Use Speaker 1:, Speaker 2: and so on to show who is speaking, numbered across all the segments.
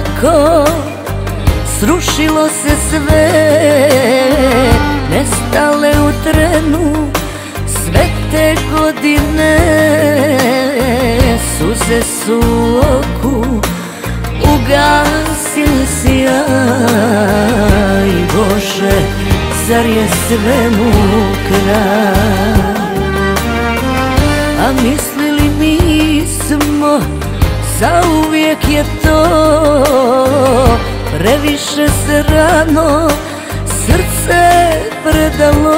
Speaker 1: tako, srušilo se sve, nestale u trenu sve te godine. Suze su u oku, ugasili sjaj. Bože, zar je svemu kraj? A mislili mi smo, zauvijek je to, previše se rano srce predalo.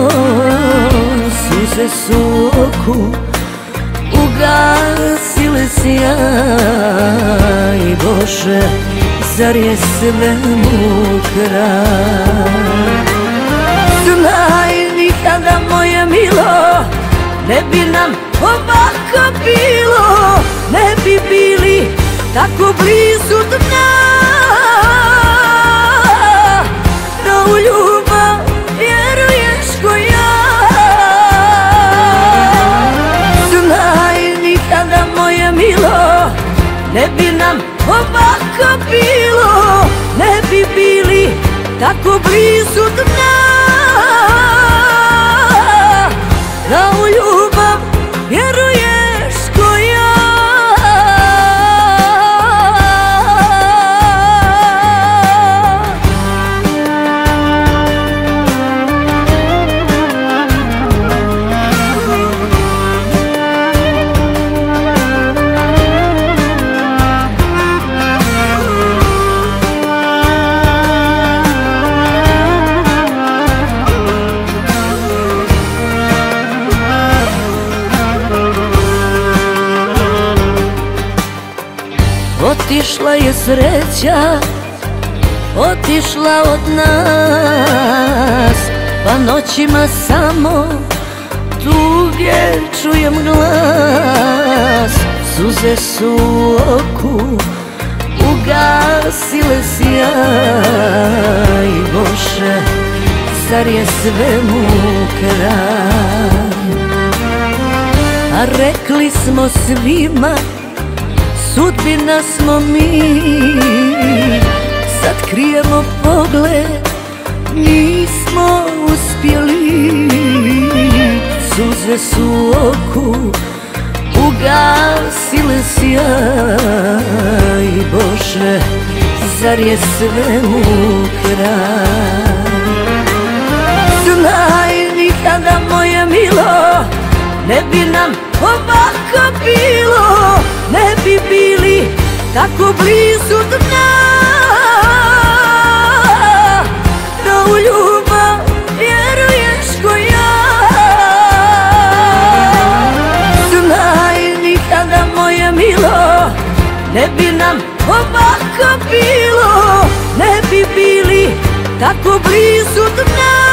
Speaker 1: Suze su u oku, ugasile sjaj. Bože, zar je svemu kraj? Znaj, nikada moje milo, ne bi nam ovako bilo, ne bi bili tako blizu dna. Da u ljubav vjeruješ ko ja. Znaj, nikada moje milo, ne bi nam ovako bilo, ne bi bili tako blizu dna. Da u ljubav vjeruješ ko ja. Otišla je sreća, otišla od nas, pa noćima samo tuge čujem glas. Suze su u oku, ugasile sjaj. Bože, zar je svemu kraj? A rekli smo svima, sudbina smo mi, sad krijemo pogled, nismo uspjeli. Suze su u oku, ugasile sjaj. Bože, zar je svemu kraj? Znaj, nikada moje milo, ne bi nam ovako bilo, ne bi bili tako blizu dna. Da u ljubav vjeruješ ko ja. Znaj, nikada moje milo, ne bi nam ovako bilo, ne bi bili tako blizu dna.